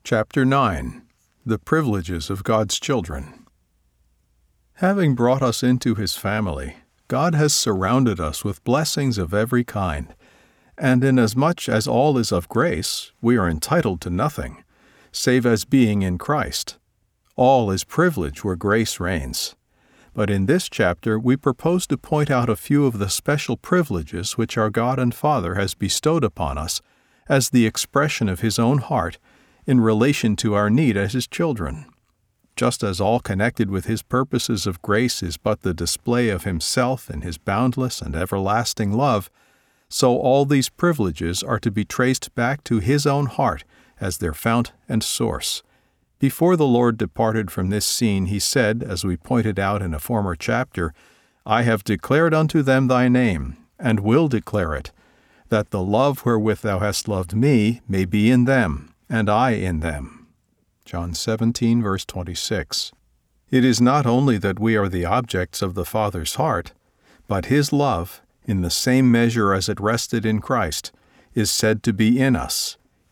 Chapter 9. The Privileges of God's Children. Having brought us into His family, God has surrounded us with blessings of every kind, and inasmuch as all is of grace, we are entitled to nothing, save as being in Christ. All is privilege where grace reigns. But in this chapter we propose to point out a few of the special privileges which our God and Father has bestowed upon us as the expression of His own heart in relation to our need as His children. Just as all connected with His purposes of grace is but the display of Himself in His boundless and everlasting love, so all these privileges are to be traced back to His own heart as their fount and source. Before the Lord departed from this scene, He said, as we pointed out in a former chapter, "I have declared unto them thy name, and will declare it, that the love wherewith thou hast loved me may be in them, and I in them." John 17, verse 26. It is not only that we are the objects of the Father's heart, but His love, in the same measure as it rested in Christ, is said to be in us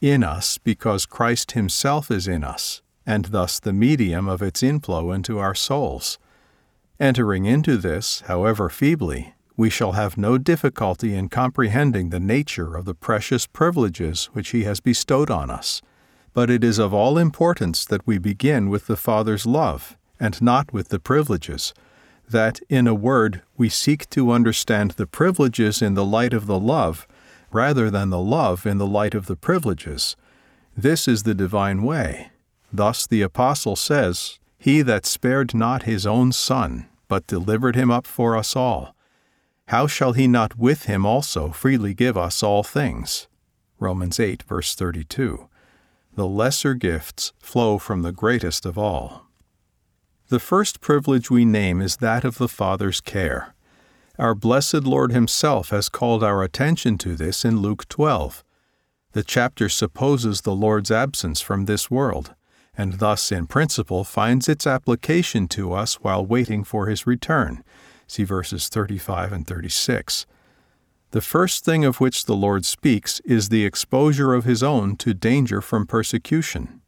because Christ Himself is in us, and thus the medium of its inflow into our souls. Entering into this, however feebly, we shall have no difficulty in comprehending the nature of the precious privileges which He has bestowed on us. But it is of all importance that we begin with the Father's love, and not with the privileges, that, in a word, we seek to understand the privileges in the light of the love, rather than the love in the light of the privileges. This is the divine way. Thus the Apostle says, "He that spared not His own Son, but delivered Him up for us all, how shall He not with Him also freely give us all things?" Romans 8, verse 32. The lesser gifts flow from the greatest of all. The first privilege we name is that of the Father's care. Our blessed Lord Himself has called our attention to this in Luke 12. The chapter supposes the Lord's absence from this world, and thus in principle finds its application to us while waiting for His return. See verses 35 and 36. The first thing of which the Lord speaks is the exposure of His own to danger from persecution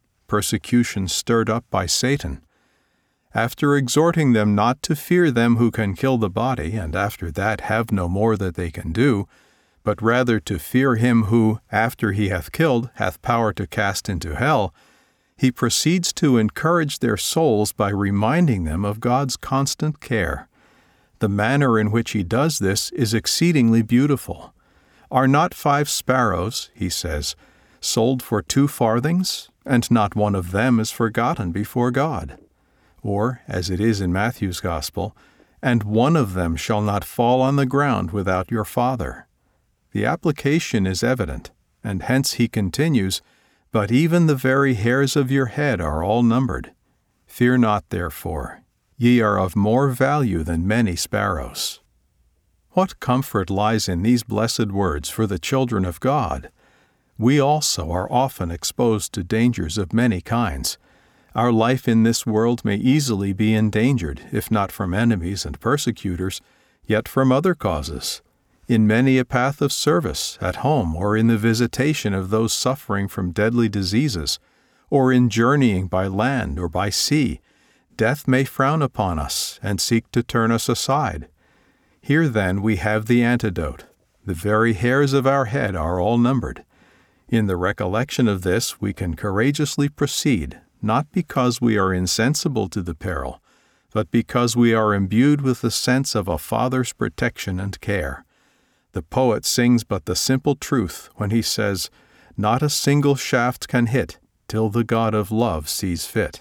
stirred up by Satan. After exhorting them not to fear them who can kill the body, and after that have no more that they can do, but rather to fear Him who, after He hath killed, hath power to cast into hell, He proceeds to encourage their souls by reminding them of God's constant care. The manner in which He does this is exceedingly beautiful. "Are not 5 sparrows," He says, "sold for 2 farthings, and not one of them is forgotten before God?" Or, as it is in Matthew's Gospel, "And one of them shall not fall on the ground without your Father." The application is evident, and hence He continues, "But even the very hairs of your head are all numbered. Fear not, therefore. Ye are of more value than many sparrows." What comfort lies in these blessed words for the children of God! We also are often exposed to dangers of many kinds. Our life in this world may easily be endangered, if not from enemies and persecutors, yet from other causes. In many a path of service, at home, or in the visitation of those suffering from deadly diseases, or in journeying by land or by sea, death may frown upon us and seek to turn us aside. Here then we have the antidote. The very hairs of our head are all numbered. In the recollection of this we can courageously proceed, not because we are insensible to the peril, but because we are imbued with the sense of a Father's protection and care. The poet sings but the simple truth when he says, "Not a single shaft can hit till the God of love sees fit."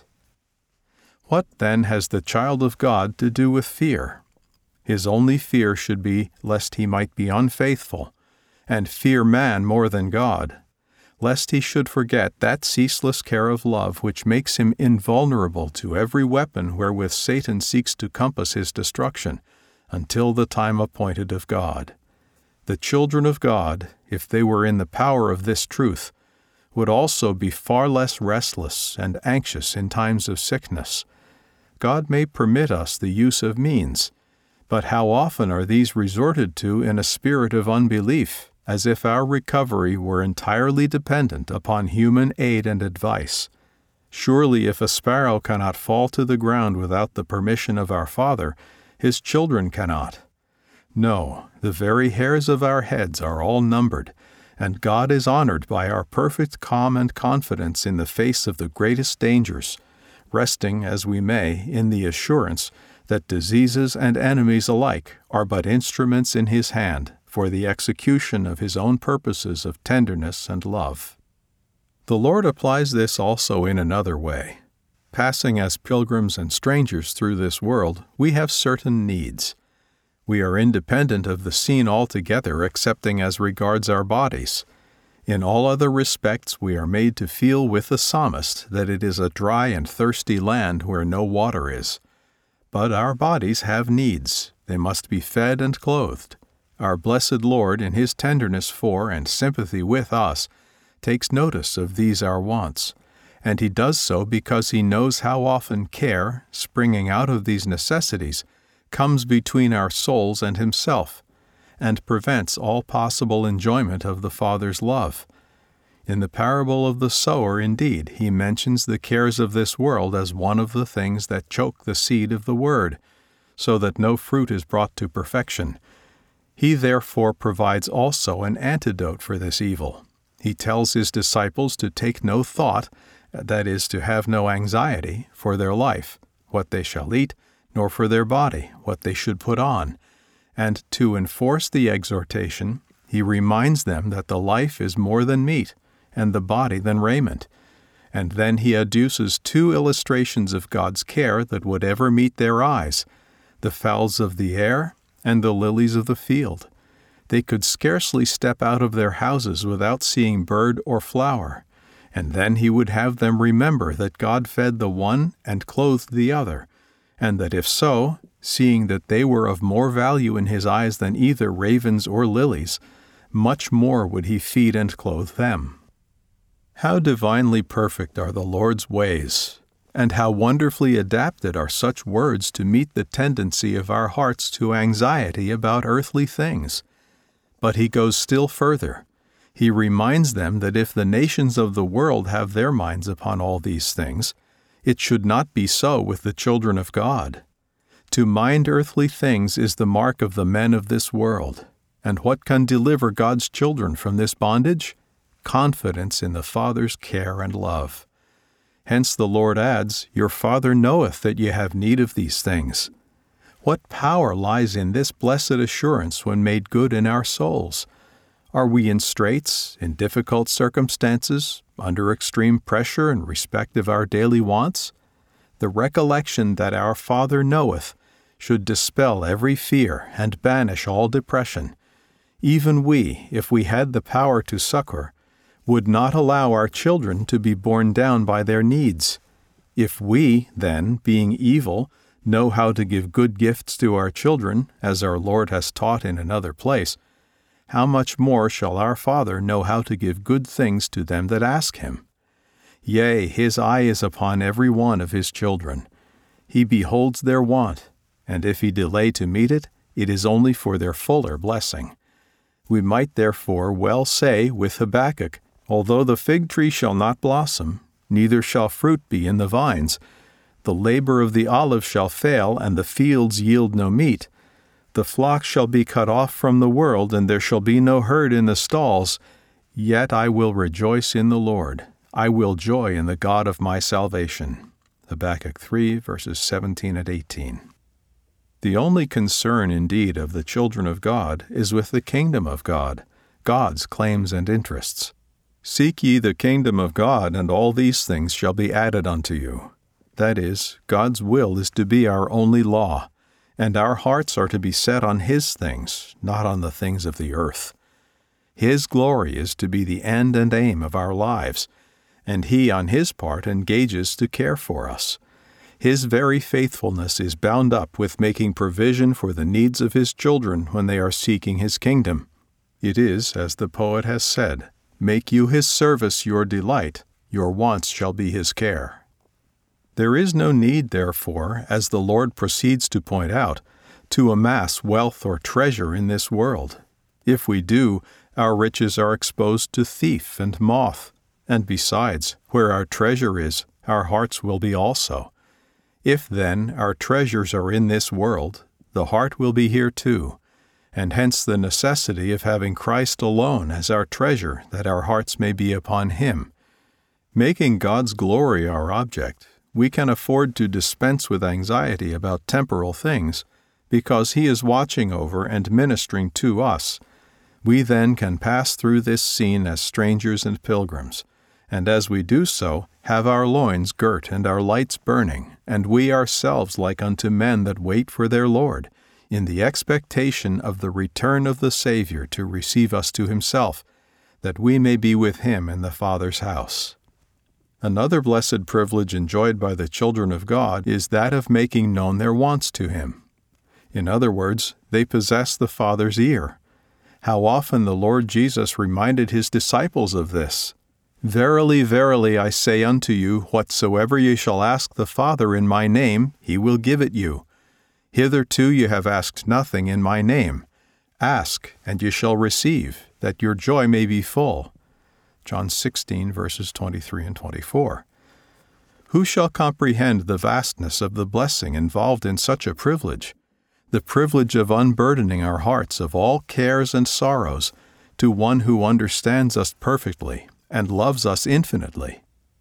What, then, has the child of God to do with fear? His only fear should be lest he might be unfaithful, and fear man more than God, lest he should forget that ceaseless care of love which makes him invulnerable to every weapon wherewith Satan seeks to compass his destruction, until the time appointed of God. The children of God, if they were in the power of this truth, would also be far less restless and anxious in times of sickness. God may permit us the use of means, but how often are these resorted to in a spirit of unbelief, as if our recovery were entirely dependent upon human aid and advice. Surely if a sparrow cannot fall to the ground without the permission of our Father, his children cannot. No, the very hairs of our heads are all numbered, and God is honored by our perfect calm and confidence in the face of the greatest dangers, resting, as we may, in the assurance that diseases and enemies alike are but instruments in His hand for the execution of His own purposes of tenderness and love. The Lord applies this also in another way. Passing as pilgrims and strangers through this world, we have certain needs. We are independent of the scene altogether excepting as regards our bodies. In all other respects we are made to feel with the psalmist that it is a dry and thirsty land where no water is. But our bodies have needs. They must be fed and clothed. Our blessed Lord, in His tenderness for and sympathy with us, takes notice of these our wants, and He does so because He knows how often care, springing out of these necessities, comes between our souls and Himself, and prevents all possible enjoyment of the Father's love. In the parable of the sower, indeed, He mentions the cares of this world as one of the things that choke the seed of the Word, so that no fruit is brought to perfection. He therefore provides also an antidote for this evil. He tells His disciples to take no thought, that is, to have no anxiety, for their life, what they shall eat, nor for their body, what they should put on. And to enforce the exhortation, He reminds them that the life is more than meat, and the body than raiment. And then He adduces two illustrations of God's care that would ever meet their eyes, the fowls of the air and the lilies of the field. They could scarcely step out of their houses without seeing bird or flower. And then He would have them remember that God fed the one and clothed the other, and that if so, seeing that they were of more value in His eyes than either ravens or lilies, much more would He feed and clothe them. How divinely perfect are the Lord's ways, and how wonderfully adapted are such words to meet the tendency of our hearts to anxiety about earthly things. But He goes still further. He reminds them that if the nations of the world have their minds upon all these things, it should not be so with the children of God. To mind earthly things is the mark of the men of this world. And what can deliver God's children from this bondage? Confidence in the Father's care and love. Hence the Lord adds, "Your Father knoweth that ye have need of these things." What power lies in this blessed assurance when made good in our souls? Are we in straits, in difficult circumstances, under extreme pressure in respect of our daily wants? The recollection that our Father knoweth should dispel every fear and banish all depression. Even we, if we had the power to succor, would not allow our children to be borne down by their needs. If we, then, being evil, know how to give good gifts to our children, as our Lord has taught in another place, how much more shall our Father know how to give good things to them that ask Him? Yea, His eye is upon every one of His children. He beholds their want, and if He delay to meet it, it is only for their fuller blessing. We might therefore well say with Habakkuk, "Although the fig tree shall not blossom, neither shall fruit be in the vines, the labor of the olive shall fail, and the fields yield no meat. The flock shall be cut off from the world, and there shall be no herd in the stalls. Yet I will rejoice in the Lord. I will joy in the God of my salvation." Habakkuk 3, verses 17 and 18. The only concern indeed of the children of God is with the kingdom of God, God's claims and interests. "Seek ye the kingdom of God, and all these things shall be added unto you." That is, God's will is to be our only law, and our hearts are to be set on His things, not on the things of the earth. His glory is to be the end and aim of our lives, and He on His part engages to care for us. His very faithfulness is bound up with making provision for the needs of His children when they are seeking His kingdom. It is, as the poet has said, "Make you His service your delight, your wants shall be His care." There is no need, therefore, as the Lord proceeds to point out, to amass wealth or treasure in this world. If we do, our riches are exposed to thief and moth, and besides, where our treasure is, our hearts will be also. If, then, our treasures are in this world, the heart will be here too, and hence the necessity of having Christ alone as our treasure, that our hearts may be upon Him. Making God's glory our object, we can afford to dispense with anxiety about temporal things, because He is watching over and ministering to us. We then can pass through this scene as strangers and pilgrims, and as we do so, have our loins girt and our lights burning, and we ourselves like unto men that wait for their Lord, in the expectation of the return of the Savior to receive us to Himself, that we may be with Him in the Father's house. Another blessed privilege enjoyed by the children of God is that of making known their wants to Him. In other words, they possess the Father's ear. How often the Lord Jesus reminded His disciples of this. "Verily, verily, I say unto you, whatsoever ye shall ask the Father in my name, He will give it you. Hitherto ye have asked nothing in my name. Ask, and ye shall receive, that your joy may be full." John 16, verses 23 and 24. Who shall comprehend the vastness of the blessing involved in such a privilege? The privilege of unburdening our hearts of all cares and sorrows to one who understands us perfectly and loves us infinitely.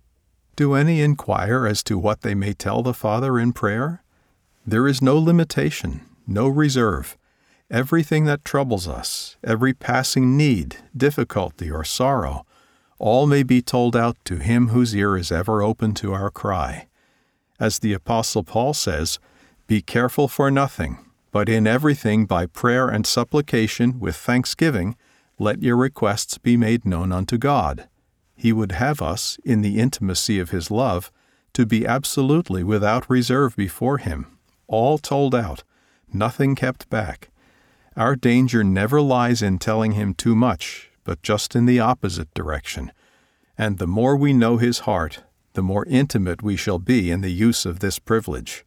Do any inquire as to what they may tell the Father in prayer? There is no limitation, no reserve. Everything that troubles us, every passing need, difficulty, or sorrow, all may be told out to Him whose ear is ever open to our cry. As the Apostle Paul says, "Be careful for nothing, but in everything by prayer and supplication with thanksgiving, let your requests be made known unto God." He would have us, in the intimacy of His love, to be absolutely without reserve before Him, all told out, nothing kept back. Our danger never lies in telling Him too much, but just in the opposite direction. And the more we know His heart, the more intimate we shall be in the use of this privilege.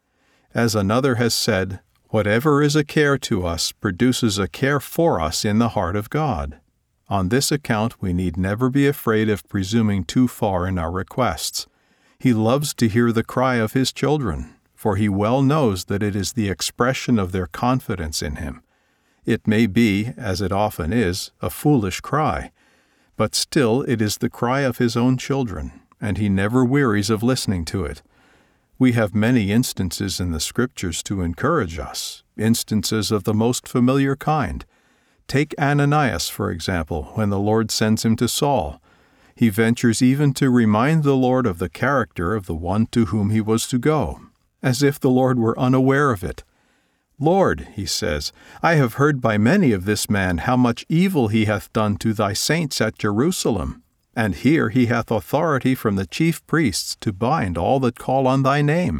As another has said, whatever is a care to us produces a care for us in the heart of God. On this account we need never be afraid of presuming too far in our requests. He loves to hear the cry of His children, for He well knows that it is the expression of their confidence in Him. It may be, as it often is, a foolish cry, but still it is the cry of His own children, and He never wearies of listening to it. We have many instances in the Scriptures to encourage us, instances of the most familiar kind. Take Ananias, for example, when the Lord sends him to Saul. He ventures even to remind the Lord of the character of the one to whom he was to go, as if the Lord were unaware of it. "Lord," he says, "I have heard by many of this man how much evil he hath done to thy saints at Jerusalem. And here he hath authority from the chief priests to bind all that call on thy name."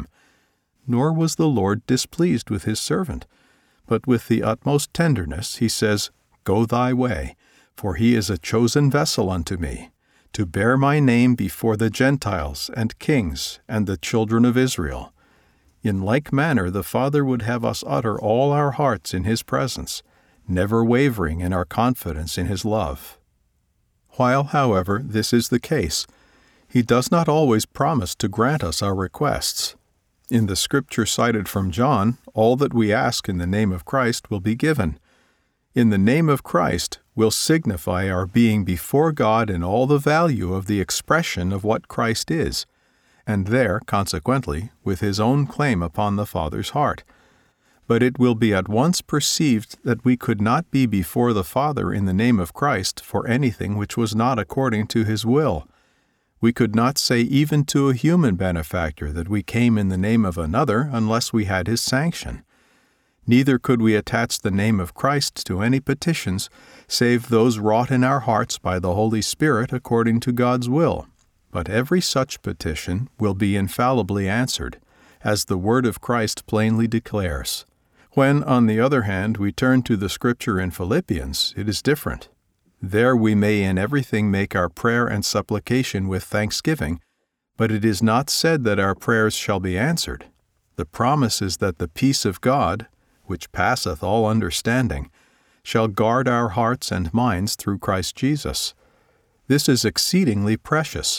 Nor was the Lord displeased with His servant, but with the utmost tenderness He says, "Go thy way, for he is a chosen vessel unto me, to bear my name before the Gentiles and kings and the children of Israel." In like manner the Father would have us utter all our hearts in His presence, never wavering in our confidence in His love. While, however, this is the case, He does not always promise to grant us our requests. In the Scripture cited from John, all that we ask in the name of Christ will be given. In the name of Christ will signify our being before God in all the value of the expression of what Christ is, and there, consequently, with His own claim upon the Father's heart. But it will be at once perceived that we could not be before the Father in the name of Christ for anything which was not according to His will. We could not say even to a human benefactor that we came in the name of another unless we had his sanction. Neither could we attach the name of Christ to any petitions, save those wrought in our hearts by the Holy Spirit according to God's will. But every such petition will be infallibly answered, as the Word of Christ plainly declares. When, on the other hand, we turn to the Scripture in Philippians, it is different. There we may in everything make our prayer and supplication with thanksgiving, but it is not said that our prayers shall be answered. The promise is that the peace of God, which passeth all understanding, shall guard our hearts and minds through Christ Jesus. This is exceedingly precious,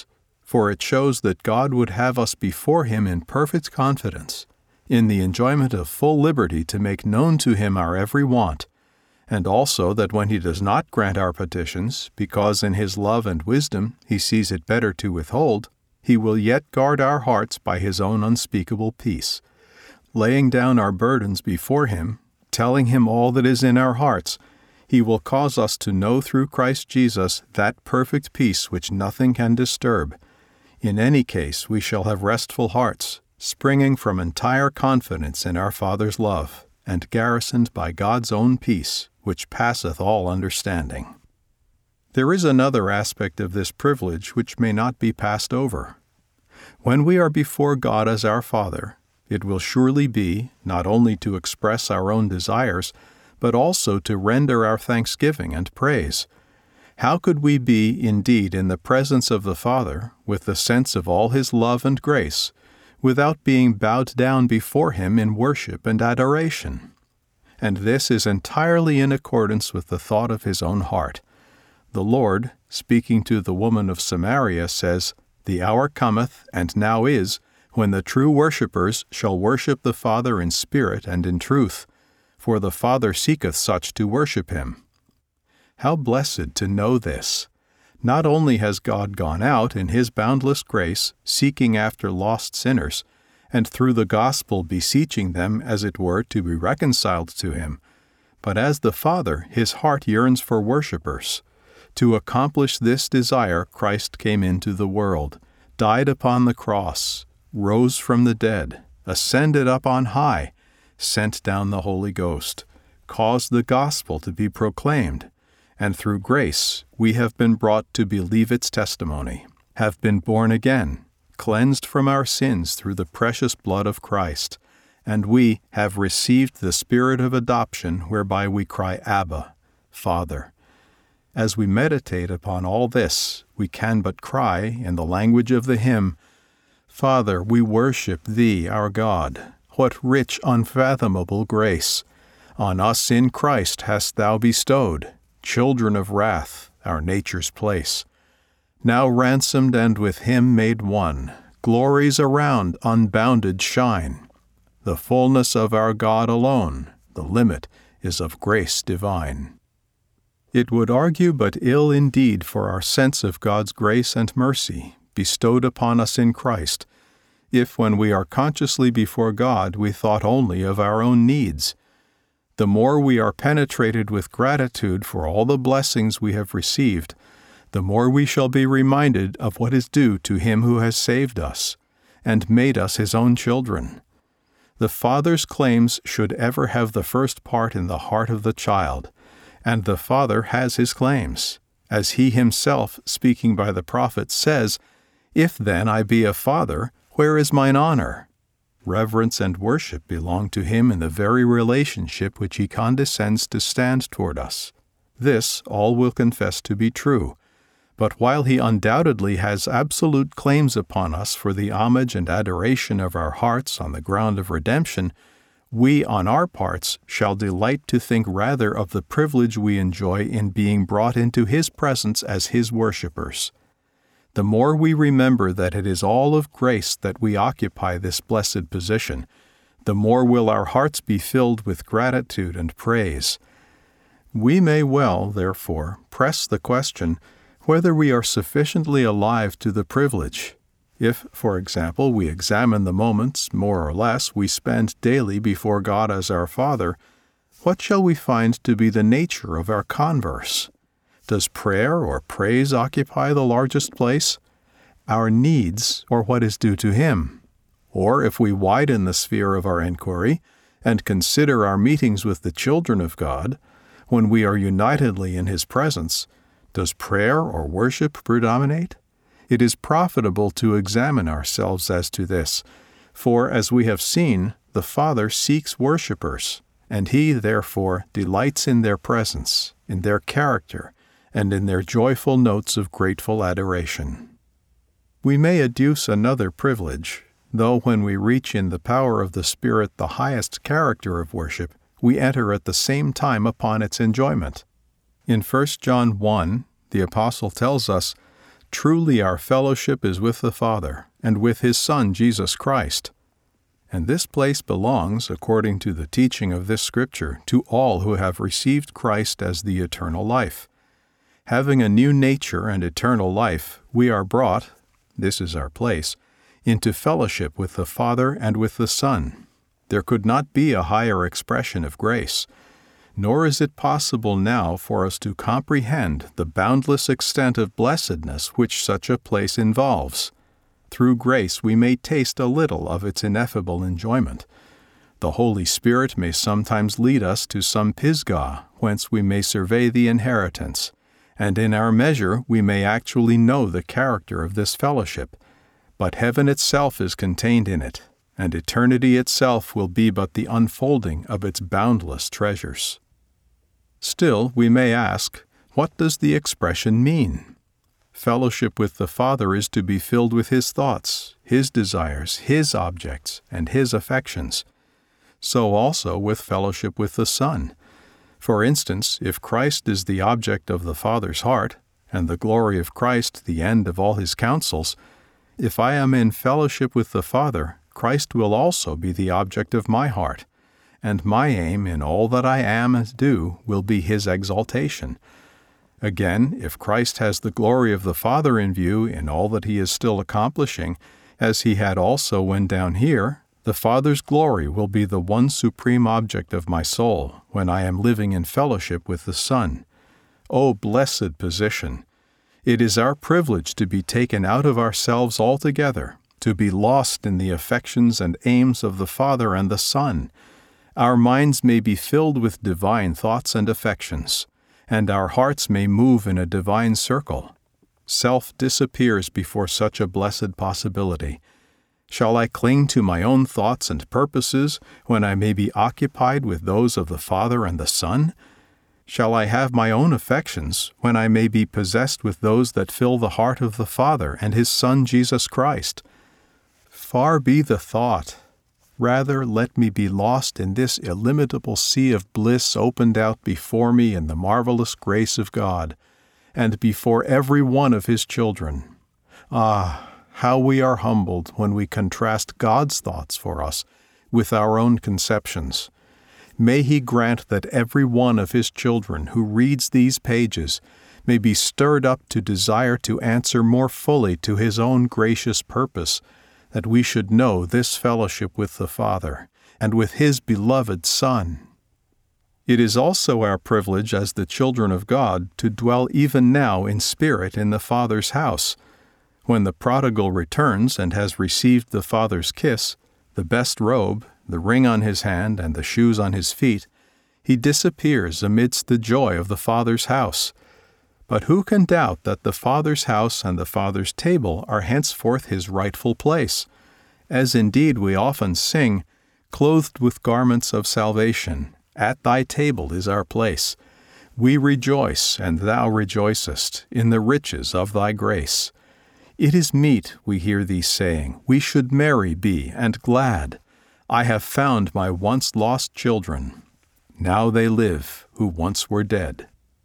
for it shows that God would have us before Him in perfect confidence, in the enjoyment of full liberty to make known to Him our every want, and also that when He does not grant our petitions, because in His love and wisdom He sees it better to withhold, He will yet guard our hearts by His own unspeakable peace, laying down our burdens before Him, telling Him all that is in our hearts. He will cause us to know through Christ Jesus that perfect peace which nothing can disturb. In any case, we shall have restful hearts, springing from entire confidence in our Father's love, and garrisoned by God's own peace, which passeth all understanding. There is another aspect of this privilege which may not be passed over. When we are before God as our Father, it will surely be not only to express our own desires, but also to render our thanksgiving and praise. How could we be indeed in the presence of the Father, with the sense of all His love and grace, without being bowed down before Him in worship and adoration? And this is entirely in accordance with the thought of His own heart. The Lord, speaking to the woman of Samaria, says, "The hour cometh, and now is, when the true worshippers shall worship the Father in spirit and in truth, for the Father seeketh such to worship Him." How blessed to know this! Not only has God gone out in His boundless grace, seeking after lost sinners, and through the gospel beseeching them, as it were, to be reconciled to Him, but as the Father, His heart yearns for worshippers. To accomplish this desire, Christ came into the world, died upon the cross, rose from the dead, ascended up on high, sent down the Holy Ghost, caused the gospel to be proclaimed, and through grace we have been brought to believe its testimony, have been born again, cleansed from our sins through the precious blood of Christ, and we have received the Spirit of adoption whereby we cry, Abba, Father. As we meditate upon all this, we can but cry, in the language of the hymn, Father, we worship Thee, our God. What rich, unfathomable grace on us in Christ hast Thou bestowed, children of wrath, our nature's place. Now ransomed and with Him made one, glories around unbounded shine. The fullness of our God alone, the limit is of grace divine. It would argue but ill indeed for our sense of God's grace and mercy, bestowed upon us in Christ, if when we are consciously before God we thought only of our own needs. The more we are penetrated with gratitude for all the blessings we have received, the more we shall be reminded of what is due to Him who has saved us, and made us His own children. The Father's claims should ever have the first part in the heart of the child, and the Father has His claims, as He Himself, speaking by the prophet, says, If then I be a father, where is mine honor? Reverence and worship belong to Him in the very relationship which He condescends to stand toward us. This all will confess to be true. But while He undoubtedly has absolute claims upon us for the homage and adoration of our hearts on the ground of redemption, we on our parts shall delight to think rather of the privilege we enjoy in being brought into His presence as His worshippers. The more we remember that it is all of grace that we occupy this blessed position, the more will our hearts be filled with gratitude and praise. We may well, therefore, press the question whether we are sufficiently alive to the privilege. If, for example, we examine the moments, more or less, we spend daily before God as our Father, what shall we find to be the nature of our converse? Does prayer or praise occupy the largest place? Our needs, or what is due to Him? Or if we widen the sphere of our inquiry, and consider our meetings with the children of God, when we are unitedly in His presence, does prayer or worship predominate? It is profitable to examine ourselves as to this, for, as we have seen, the Father seeks worshippers, and He, therefore, delights in their presence, in their character, and in their joyful notes of grateful adoration. We may adduce another privilege, though when we reach in the power of the Spirit the highest character of worship, we enter at the same time upon its enjoyment. In 1 John 1, the Apostle tells us, Truly our fellowship is with the Father, and with His Son Jesus Christ. And this place belongs, according to the teaching of this Scripture, to all who have received Christ as the eternal life. Having a new nature and eternal life, we are brought, this is our place, into fellowship with the Father and with the Son. There could not be a higher expression of grace, nor is it possible now for us to comprehend the boundless extent of blessedness which such a place involves. Through grace we may taste a little of its ineffable enjoyment. The Holy Spirit may sometimes lead us to some Pisgah, whence we may survey the inheritance, and in our measure we may actually know the character of this fellowship. But heaven itself is contained in it, and eternity itself will be but the unfolding of its boundless treasures. Still, we may ask, what does the expression mean? Fellowship with the Father is to be filled with His thoughts, His desires, His objects, and His affections. So also with fellowship with the Son. For instance, if Christ is the object of the Father's heart, and the glory of Christ the end of all His counsels, if I am in fellowship with the Father, Christ will also be the object of my heart, and my aim in all that I am and do will be His exaltation. Again, if Christ has the glory of the Father in view in all that He is still accomplishing, as He had also when down here, the Father's glory will be the one supreme object of my soul when I am living in fellowship with the Son. O blessed position! It is our privilege to be taken out of ourselves altogether, to be lost in the affections and aims of the Father and the Son. Our minds may be filled with divine thoughts and affections, and our hearts may move in a divine circle. Self disappears before such a blessed possibility. Shall I cling to my own thoughts and purposes when I may be occupied with those of the Father and the Son? Shall I have my own affections when I may be possessed with those that fill the heart of the Father and His Son Jesus Christ? Far be the thought. Rather, let me be lost in this illimitable sea of bliss opened out before me in the marvelous grace of God, and before every one of His children. Ah, how we are humbled when we contrast God's thoughts for us with our own conceptions. May He grant that every one of His children who reads these pages may be stirred up to desire to answer more fully to His own gracious purpose, that we should know this fellowship with the Father and with His beloved Son. It is also our privilege as the children of God to dwell even now in spirit in the Father's house. When the prodigal returns and has received the Father's kiss, the best robe, the ring on his hand, and the shoes on his feet, he disappears amidst the joy of the Father's house. But who can doubt that the Father's house and the Father's table are henceforth His rightful place? As indeed we often sing, clothed with garments of salvation, at Thy table is our place. We rejoice, and Thou rejoicest, in the riches of Thy grace. It is meet, we hear Thee saying, we should merry be and glad. I have found my once lost children. Now they live who once were dead.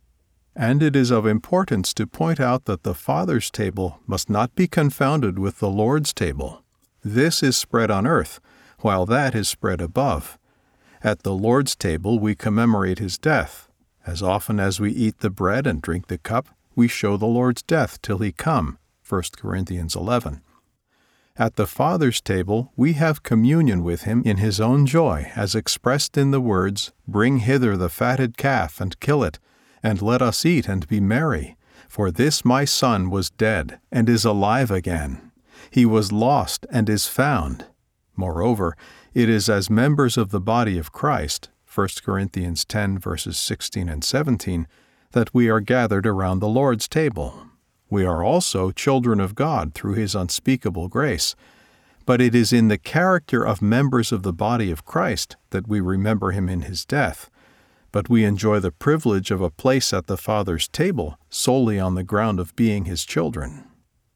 And it is of importance to point out that the Father's table must not be confounded with the Lord's table. This is spread on earth, while that is spread above. At the Lord's table we commemorate His death. As often as we eat the bread and drink the cup, we show the Lord's death till He come. 1 Corinthians 11. At the Father's table we have communion with Him in His own joy, as expressed in the words, "Bring hither the fatted calf, and kill it, and let us eat and be merry. For this my son was dead, and is alive again. He was lost, and is found." Moreover, it is as members of the body of Christ, 1 Corinthians 10 verses 16 and 17, that we are gathered around the Lord's table. We are also children of God through His unspeakable grace. But it is in the character of members of the body of Christ that we remember Him in His death. But we enjoy the privilege of a place at the Father's table solely on the ground of being His children.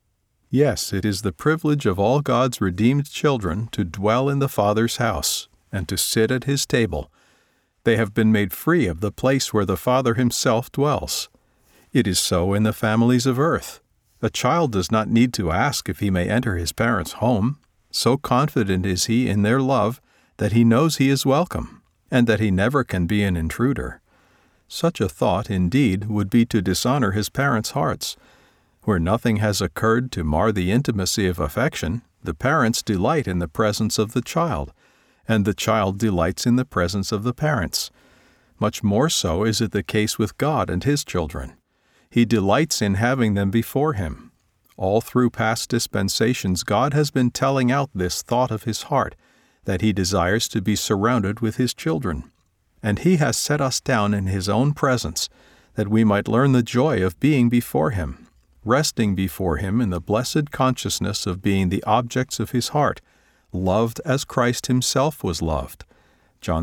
Yes, it is the privilege of all God's redeemed children to dwell in the Father's house and to sit at His table. They have been made free of the place where the Father Himself dwells. It is so in the families of earth. A child does not need to ask if he may enter his parents' home. So confident is he in their love that he knows he is welcome, and that he never can be an intruder. Such a thought, indeed, would be to dishonor his parents' hearts. Where nothing has occurred to mar the intimacy of affection, the parents delight in the presence of the child, and the child delights in the presence of the parents. Much more so is it the case with God and His children. He delights in having them before Him. All through past dispensations, God has been telling out this thought of His heart, that He desires to be surrounded with His children. And He has set us down in His own presence, that we might learn the joy of being before Him, resting before Him in the blessed consciousness of being the objects of His heart, loved as Christ Himself was loved. John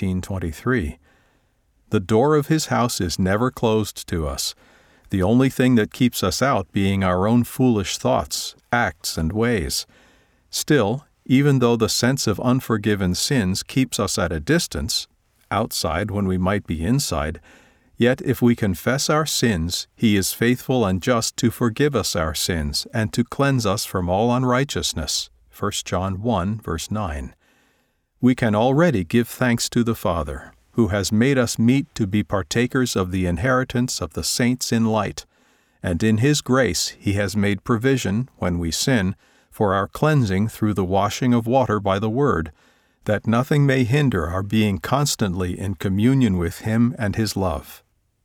17:23. The door of His house is never closed to us, the only thing that keeps us out being our own foolish thoughts, acts, and ways. Still, even though the sense of unforgiven sins keeps us at a distance, outside when we might be inside, yet if we confess our sins, He is faithful and just to forgive us our sins and to cleanse us from all unrighteousness. 1 John 1, verse 9. We can already give thanks to the Father, who has made us meet to be partakers of the inheritance of the saints in light, and in His grace He has made provision, when we sin, for our cleansing through the washing of water by the Word, that nothing may hinder our being constantly in communion with Him and His love.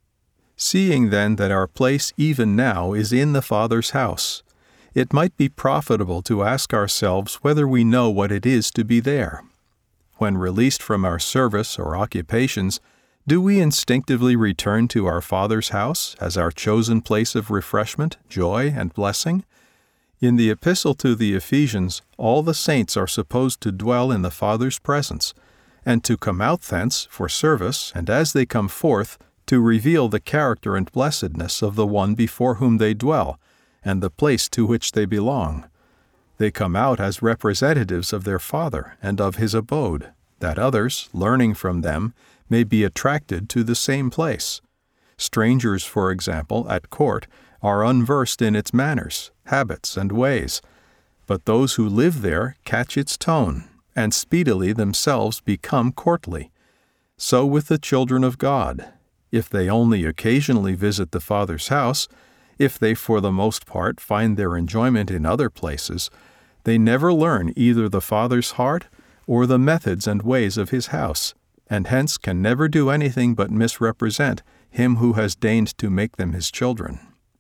Seeing then that our place even now is in the Father's house, it might be profitable to ask ourselves whether we know what it is to be there. When released from our service or occupations, do we instinctively return to our Father's house as our chosen place of refreshment, joy, and blessing? In the Epistle to the Ephesians, all the saints are supposed to dwell in the Father's presence, and to come out thence for service, and as they come forth, to reveal the character and blessedness of the one before whom they dwell, and the place to which they belong. They come out as representatives of their Father and of His abode, that others, learning from them, may be attracted to the same place. Strangers, for example, at court, are unversed in its manners, habits, and ways, but those who live there catch its tone, and speedily themselves become courtly. So with the children of God. If they only occasionally visit the Father's house, if they for the most part find their enjoyment in other places, they never learn either the Father's heart or the methods and ways of His house, and hence can never do anything but misrepresent Him who has deigned to make them His children.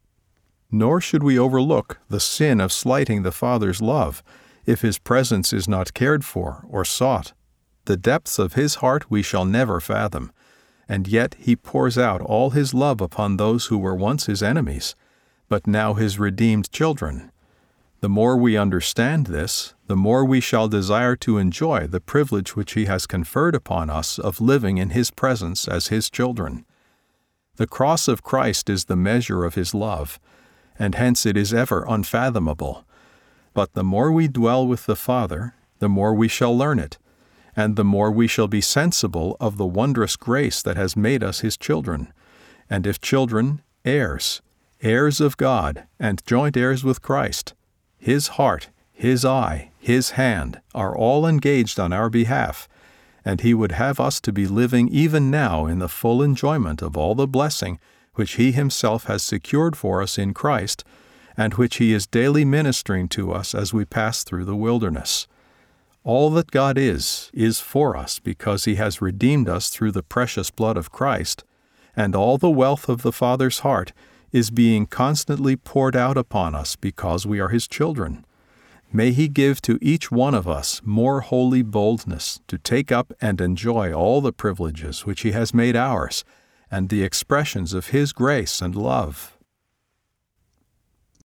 Nor should we overlook the sin of slighting the Father's love, if His presence is not cared for or sought. The depths of His heart we shall never fathom, and yet He pours out all His love upon those who were once His enemies, but now His redeemed children. The more we understand this, the more we shall desire to enjoy the privilege which He has conferred upon us of living in His presence as His children. The cross of Christ is the measure of His love, and hence it is ever unfathomable. But the more we dwell with the Father, the more we shall learn it, and the more we shall be sensible of the wondrous grace that has made us His children, and if children, heirs, heirs of God, and joint heirs with Christ. His heart, His eye, His hand are all engaged on our behalf, and He would have us to be living even now in the full enjoyment of all the blessing which He Himself has secured for us in Christ, and which He is daily ministering to us as we pass through the wilderness. All that God is for us because He has redeemed us through the precious blood of Christ, and all the wealth of the Father's heart is being constantly poured out upon us because we are His children. May He give to each one of us more holy boldness to take up and enjoy all the privileges which He has made ours, and the expressions of His grace and love.